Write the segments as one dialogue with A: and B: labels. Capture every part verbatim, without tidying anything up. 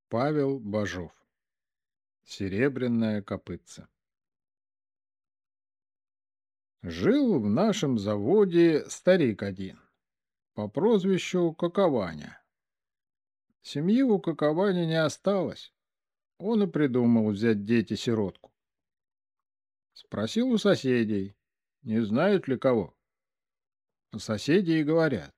A: Павел Бажов. Серебряное копытце. Жил в нашем заводе старик один по прозвищу Какованя. Семьи у Какованя не осталось. Он и придумал взять дети-сиротку. Спросил у соседей, не знают ли кого. Соседи и говорят.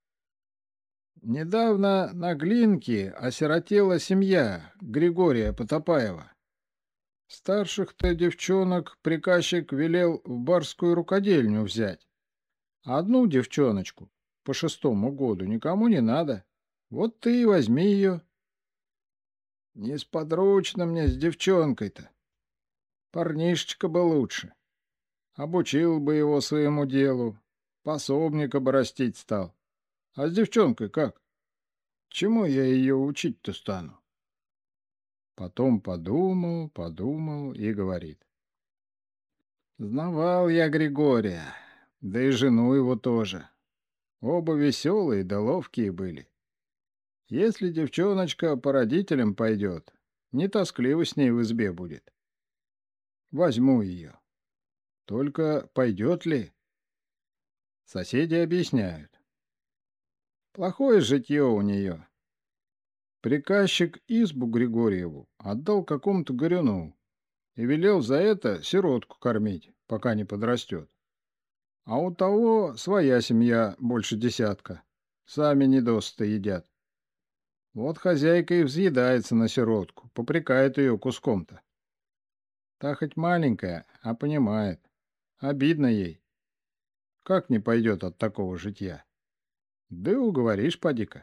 A: Недавно на Глинке осиротела семья Григория Потопаева. Старших-то девчонок приказчик велел в барскую рукодельню взять. А одну девчоночку по шестому году никому не надо. Вот ты и возьми ее. Несподручно мне с девчонкой-то. Парнишечка бы лучше. Обучил бы его своему делу. Пособника бы растить стал. А с девчонкой как? Чему я ее учить-то стану? Потом подумал, подумал и говорит. Знавал я Григория, да и жену его тоже. Оба веселые да ловкие были. Если девчоночка по родителям пойдет, не тоскливо с ней в избе будет. Возьму ее. Только пойдет ли? Соседи объясняют. Плохое житье у нее. Приказчик избу Григорьеву отдал какому-то горюну и велел за это сиротку кормить, пока не подрастет. А у того своя семья больше десятка. Сами недосыто едят. Вот хозяйка и взъедается на сиротку, попрекает ее куском-то. Та хоть маленькая, а понимает. Обидно ей. Как не пойдет от такого житья? Да и уговоришь, поди-ка.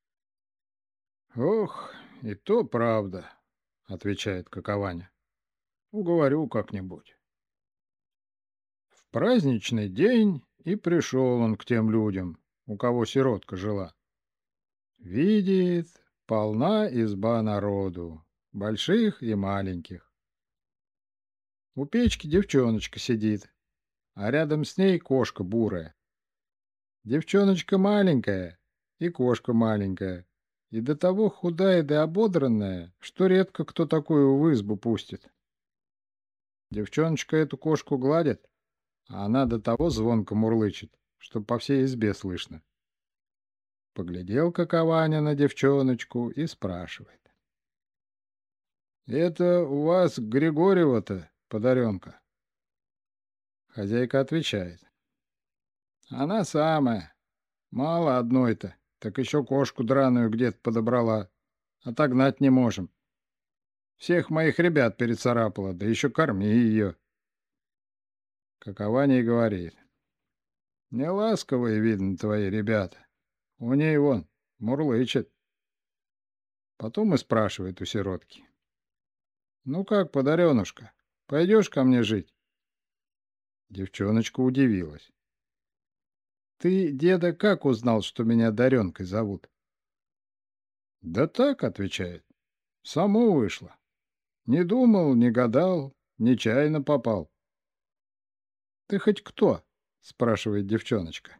A: Ох, и то правда, отвечает Какованя. Уговорю как-нибудь. В праздничный день и пришел он к тем людям, у кого сиротка жила. Видит, полна изба народу, больших и маленьких. У печки девчоночка сидит, а рядом с ней кошка бурая. Девчоночка маленькая и кошка маленькая, и до того худая да ободранная, что редко кто такую в избу пустит. Девчоночка эту кошку гладит, а она до того звонко мурлычет, что по всей избе слышно. Поглядел Какованя на девчоночку и спрашивает. «Это у вас Григорьева-то подаренка?» Хозяйка отвечает. «Она самая. Мало одной-то, так еще кошку драную где-то подобрала. Отогнать не можем. Всех моих ребят перецарапала, да еще корми ее». Какованя и говорит. «Не ласковые, видно, твои ребята. У ней вон мурлычет». Потом и спрашивает у сиротки. «Ну как, подаренушка, пойдешь ко мне жить?» Девчоночка удивилась. «Ты, деда, как узнал, что меня Даренкой зовут?» «Да так», — отвечает, — «само вышло. Не думал, не гадал, нечаянно попал». «Ты хоть кто?» — спрашивает девчоночка.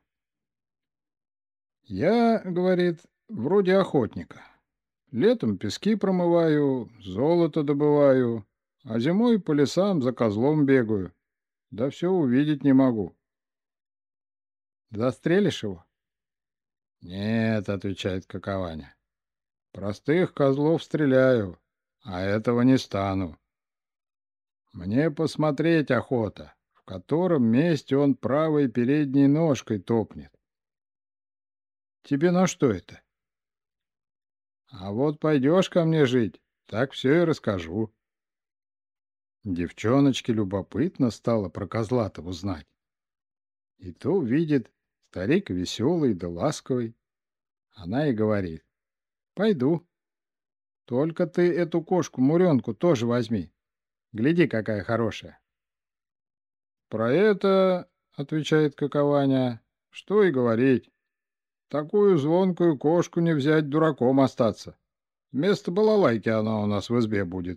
A: «Я, — говорит, — вроде охотника. Летом пески промываю, золото добываю, а зимой по лесам за козлом бегаю. Да все увидеть не могу». «Застрелишь его?» «Нет», — отвечает Какованя. «Простых козлов стреляю, а этого не стану. Мне посмотреть охота, в котором месте он правой передней ножкой топнет». «Тебе на что это?» «А вот пойдешь ко мне жить, так все и расскажу». Девчоночке любопытно стало про козла-то узнать. И то видит, старик веселый да ласковый. Она и говорит: «Пойду. Только ты эту кошку-муренку тоже возьми. Гляди, какая хорошая». «Про это, — отвечает Какованя, — что и говорить. Такую звонкую кошку не взять, дураком остаться. Вместо балалайки она у нас в избе будет».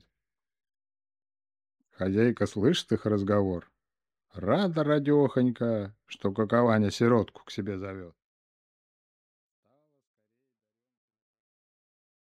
A: Хозяйка слышит их разговор. Рада радехонька, что Какованя сиротку к себе зовет.